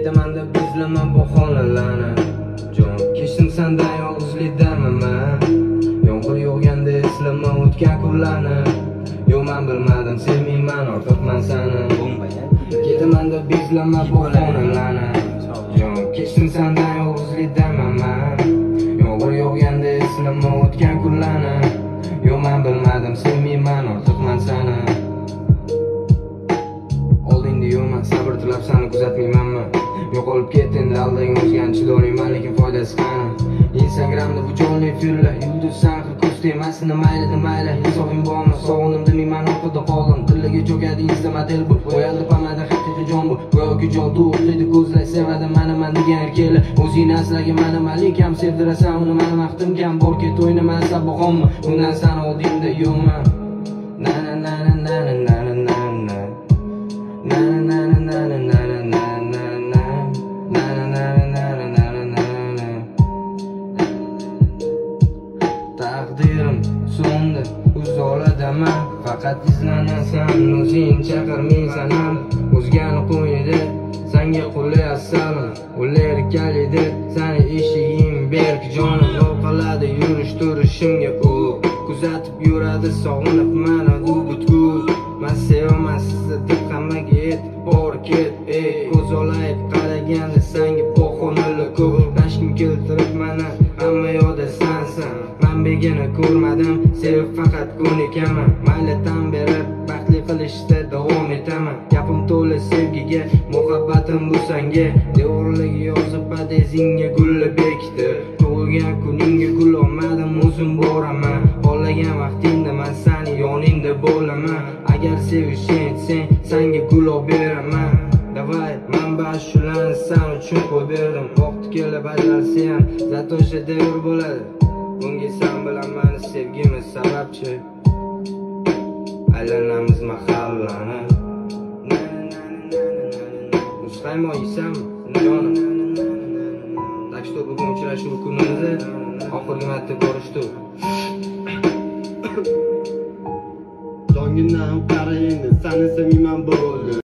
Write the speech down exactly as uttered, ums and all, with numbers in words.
Ketaman deb izlama bu xonalarni. Jon kechdim sendan yolg'izlikdaman men. Yomg'ir yog'ganda eslama o'tgan kunlarni. Yo'q men bilmadim sevmayman ortiqman seni. Ketaman deb izlama bu xonalarni. Jon kechdim sendan yolg'izlikdaman men. Yomg'ir yog'ganda eslama o'tgan kunlarni. Yo'q men bilmadim sevmayman ortiqman seni. Oldingda yo'qman sabr tilab seni kuzatmaymanmi? Yo'qolib ketding aldagi o'zgan chidolmayman lekin foydasi qani? Instagramda bu jonli efirlar yulduz sanqir ko'z temasini mayli mayli hisobing bormi? Sog'indim demayman orqada qoldim tillaga cho'kadi insta model bu qo'yadi pamada haqiqiy jon bu go'yoki jodu o'qiydi ko'zlar sevadi mani man degan erkaklar o'zingni aslaga mani malikam sevdirasan uni mani vaqtim kam bor ket o'ynaman sabog'immi bundan sani oldingda yo'qman na na na na na na na na na na na na na na taqdirim so'ndi uzoladaman faqat izlanasan o'zing chaqirmaysan ham o'zgani qo'ydi senga qulay assalom ular kalidi seni eshiging berk jonim loqaladi yurish turishimga u kuzatib yuradi sog'inib mana u butkul men sevaman sizni deb hammaga ayt bor ket ey ko'z olayib qaraganda senga bahonali ko'p rashkim keltirib mana hamma yo'da sensan men begona ko'rmadim sevib faqat ko'nikaman maylidan beri baxtli qilishda davom etaman gapim to'la sevgiga muhabbatim bu senga devorlarga yozib podezingga gullar bekitib tug'ilgan kuningga gul olmadim o'zim boraman xohlagan vaqtingda men seni yoningda bo'laman agar sevishing aytsang senga gul olib beraman davay manba shularni sen uchun qo'yib berdim vaqti kelib ajralsa ham zato shedevr bo'ladi bunga sen bilan meni sevgimiz sababchi aylanamiz mahallani muzqaymoq yeysanmi jonim так что bugun uchrashuv kunimizni oxirgi marta ko'rishdik jongindan qara endi seni sevmayman bo'ldi